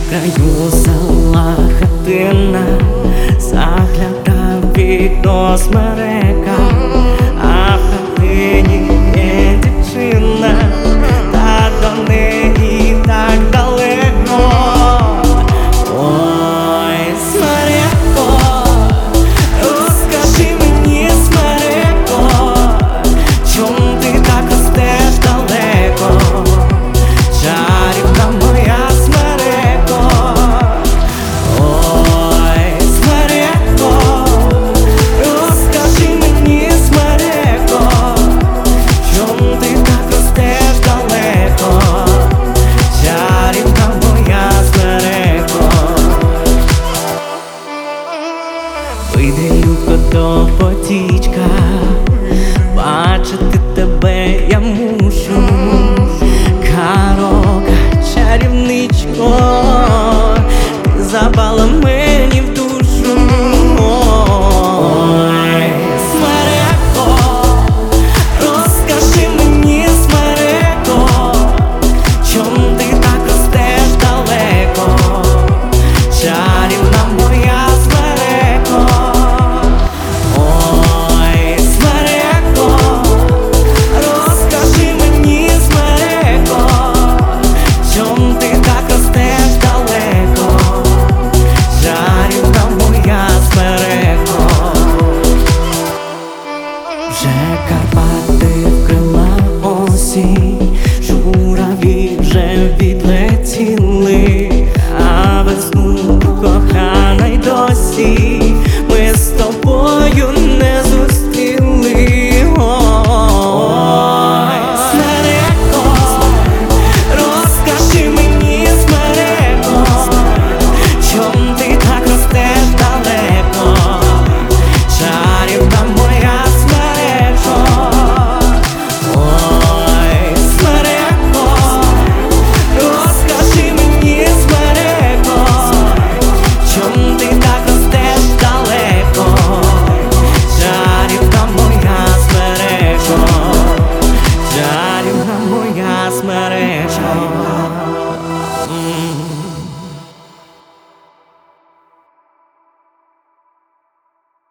краю села хатина, заглядав вікно смерека, а в хатині є дівчина, та до неї так далеко. Ой, смереко, розкажи мені, смереко, чом ти так ростеш далеко? Чарівна моя смереко, ой, смереко, розкажи мені, смереко, чом ти так ростеш далеко? Чарівна моя смереко. Вийде Любко до потічка, бачити тебе я мушу. Карока, чарівничко, ти за балами